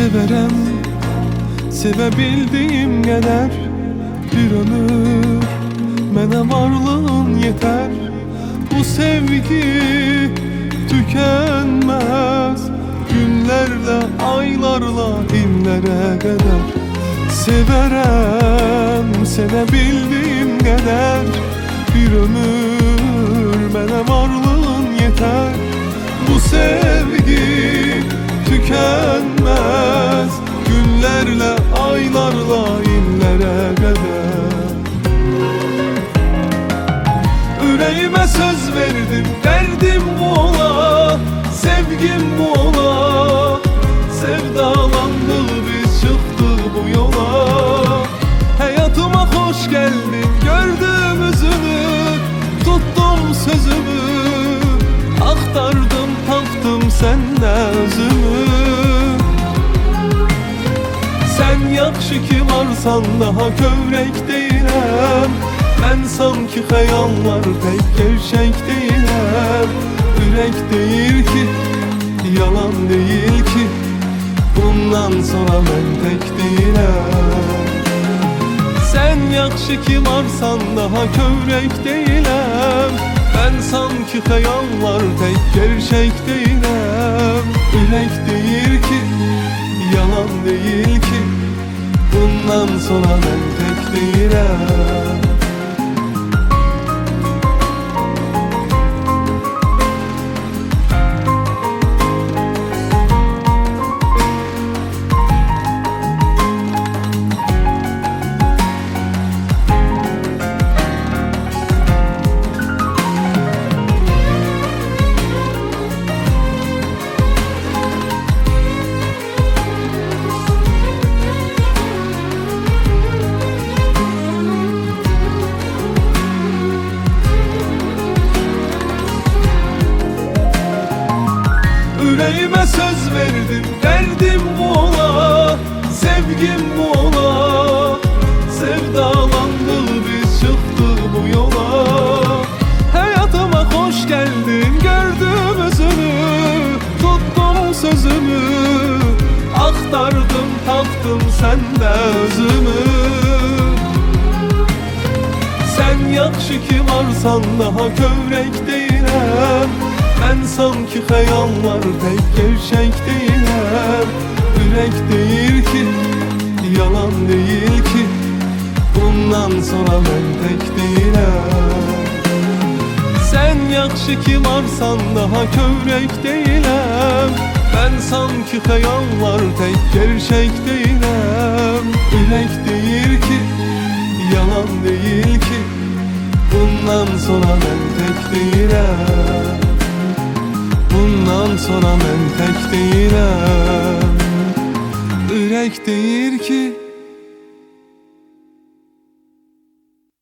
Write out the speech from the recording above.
Severem, sevebildiğim kadar. Bir ömür mənə varlığın yeter. Bu sevgi tükenmez, günlerle, aylarla, illere kadar. Severem, sevebildiğim kadar. Bir ömür mənə varlığın yeter. Bu sevgi tükenmez, günlerle, aylarla, illere kadar. Yüreğime söz verdim, derdim bu ola, sevgim bu ola. Sevdalandık biz, çıktık bu yola. Hayatıma hoş geldin, gördüm yüzünü, tuttum sözümü. Aktardım, taptım senden özümü. Sen yaxşı ki varsan, daha kövrek değilim. Ben sanki hayallar pek gerçek değilim. Yürek değil ki, yalan değil ki, bundan sonra ben tek değilim. Sen yaxşı ki varsan, daha kövrek değilim. Ben sanki hayallar pek gerçek değilim. Yürek değil ki, yalan değil ki, bundan sonra ben tek değilim. Yüreğime söz verdim, derdim bu ola, sevgim bu ola. Sevdalandık biz, çıktık bu yola. Hayatıma hoş geldin, gördüm özünü, tuttum sözümü. Aktardım, taptım sende özümü. Sen yaxşı ki varsan, daha kövrek değilim. Ben sanki hayallar pek gerçek değilim. Yürek değil ki, yalan değil ki, bundan sonra ben tek değilim. Sen yaxşı ki varsan, daha kövrek değilim. Ben sanki hayallar pek gerçek değilim. Yürek değil ki, yalan değil ki, bundan sonra ben tek değilim. Bundan sonra ben tek değilim. Yürek değil ki,